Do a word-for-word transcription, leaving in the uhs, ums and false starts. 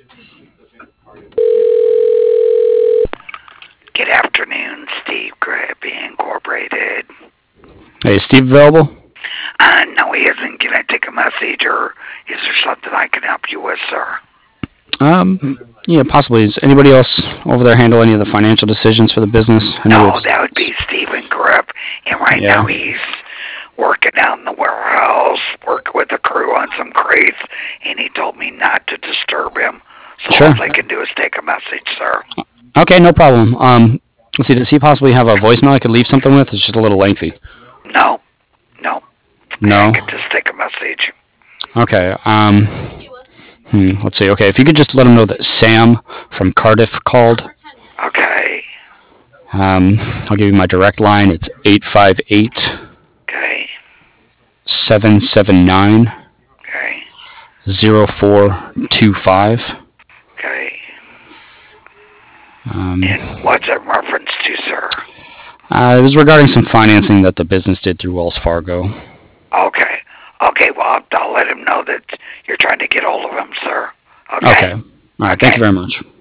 Good afternoon, Steve Grabby Incorporated. Hey, is Steve available? Uh, no, he isn't. Can I take a message, or is there something I can help you with, sir? Um, yeah, possibly. Does anybody else over there handle any of the financial decisions for the business? I know we No, have. that would be Stephen Grip, and right Yeah. now he's working out in the warehouse, working with the crew on some crates, and he told me not to disturb him. So Sure. all I can do is take a message, sir. Okay, no problem. Um, let's see. Does he possibly have a voicemail I could leave something with? It's just a little lengthy. No, no, I No. can just take a message. Okay. Um. Hmm, let's see. Okay, if you could just let him know that Sam from Cardiff called. Okay, Um, I'll give you my direct line. It's eight five eight okay, seven seven nine okay, zero four two five. okay. Um, And what's it reference to, sir? uh, it was regarding some financing that the business did through Wells Fargo. Okay, okay, well, I'll, I'll let him know that you're trying to get hold of him, sir. Okay, Okay. All right. Thank you okay. very much.